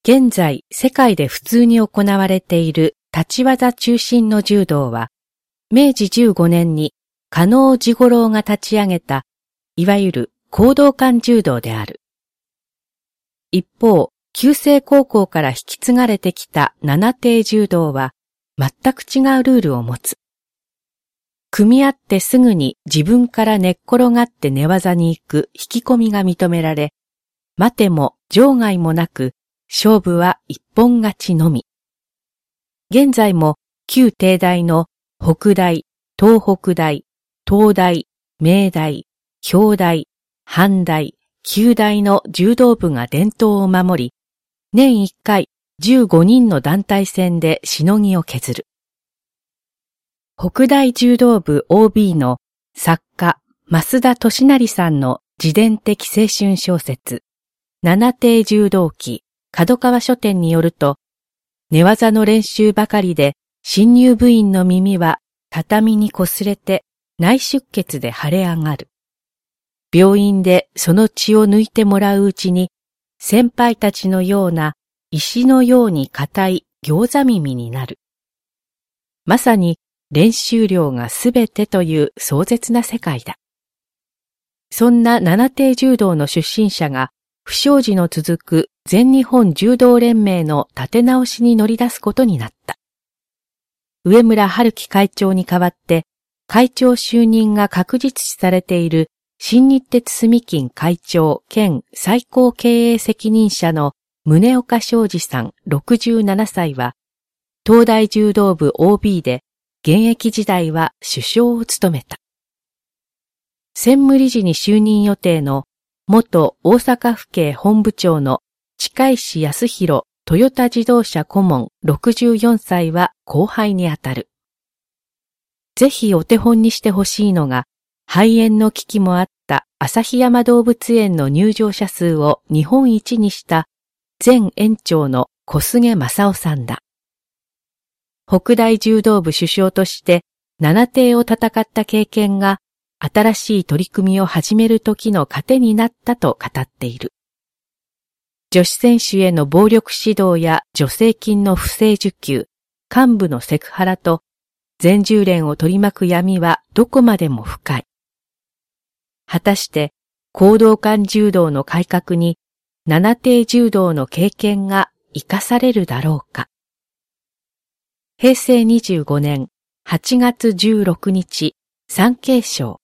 現在世界で普通に行われている立ち技中心の柔道は、明治15年に加納治五郎が立ち上げた、いわゆる講道館柔道である。一方、旧制高校から引き継がれてきた七庭柔道は、全く違うルールを持つ。組み合ってすぐに自分から寝っ転がって寝技に行く引き込みが認められ、待ても場外もなく、勝負は一本勝ちのみ。現在も旧帝大の北大、東北大、東大、明大、京大、阪大、旧大の柔道部が伝統を守り、年1回15人の団体戦でしのぎを削る。北大柔道部 OB の作家増田俊成さんの自伝的青春小説、七庭柔道記角川書店によると、寝技の練習ばかりで新入部員の耳は畳に擦れて内出血で腫れ上がる。病院でその血を抜いてもらううちに、先輩たちのような石のように硬い餃子耳になる。まさに練習量がすべてという壮絶な世界だ。そんな七庭柔道の出身者が不祥事の続く全日本柔道連盟の立て直しに乗り出すことになった。上村春樹会長に代わって会長就任が確実視されている新日鉄住金会長兼最高経営責任者の宗岡昌司さん67歳は、東大柔道部 OB で現役時代は主将を務めた。専務理事に就任予定の元大阪府警本部長の近石康弘トヨタ自動車顧問64歳は後輩にあたる。ぜひお手本にしてほしいのが、肺炎の危機もあった旭山動物園の入場者数を日本一にした前園長の小菅正夫さんだ。北大柔道部主将として七庭を戦った経験が新しい取り組みを始める時の糧になったと語っている。女子選手への暴力指導や助成金の不正受給、幹部のセクハラと全柔連を取り巻く闇はどこまでも深い。果たして講道館柔道の改革に七庭柔道の経験が生かされるだろうか。平成25年8月16日、産経省